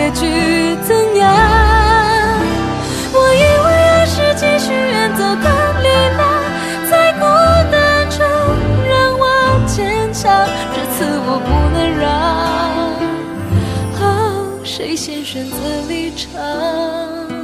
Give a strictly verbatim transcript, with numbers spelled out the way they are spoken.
结局怎样？我以为爱是继续远走的力量，在孤单中让我坚强，这次我不能让，哦，谁先选择离场？